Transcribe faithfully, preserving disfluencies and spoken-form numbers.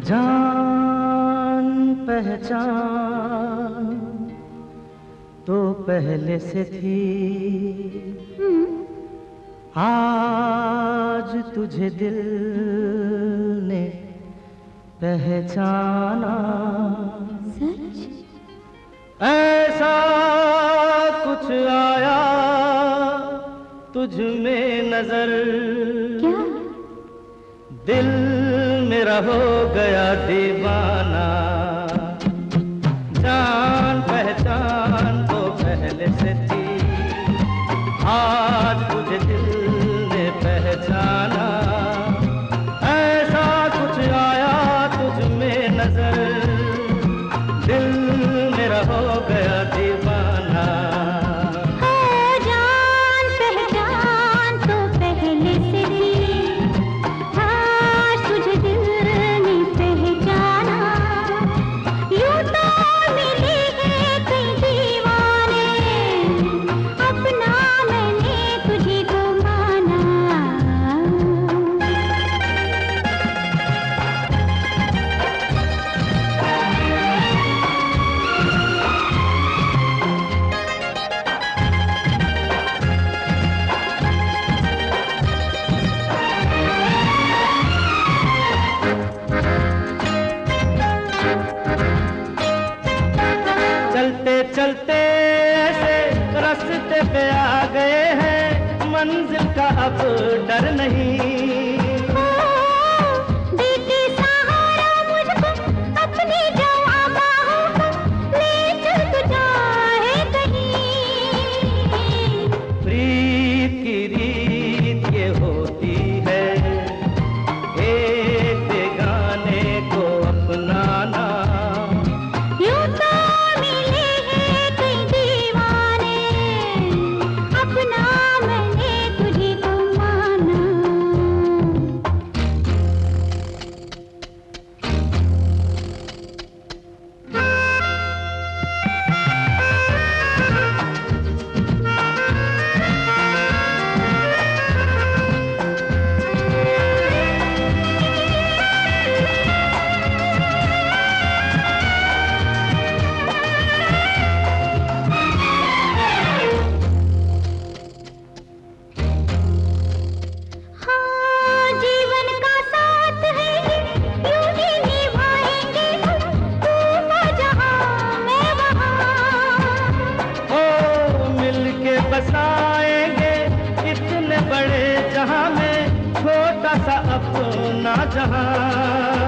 जान पहचान तो पहले से थी, आज तुझे दिल ने पहचाना। सच? ऐसा कुछ आया तुझ में नजर, क्या? दिल मेरा हो गया दीवाना। जान पहचान तो पहले से थी, आज तुझे दिल ने पहचाना। ऐसा कुछ आया तुझ में नजर, दिल मेरा हो गया दीवाना। चलते चलते ऐसे रास्ते पे आ गए हैं, मंजिल का अब डर नहीं। देती सहारा मुझको अपनी जवां बाहों को, ले चल तू चाहे कहीं। प्रीत की रीत ये होती है, एक बेगाने को अपनाना। यूं तो मिले हैं कई दीवाने, अपना मैंने तुझे को माना। हाँ, जीवन का साथ है ये, यूं ही निभाएंगे हम, तू जहाँ मैं वहाँ। ओ मिलके बसाएंगे इतने बड़े जहां में, छोटा सा अपना जहां।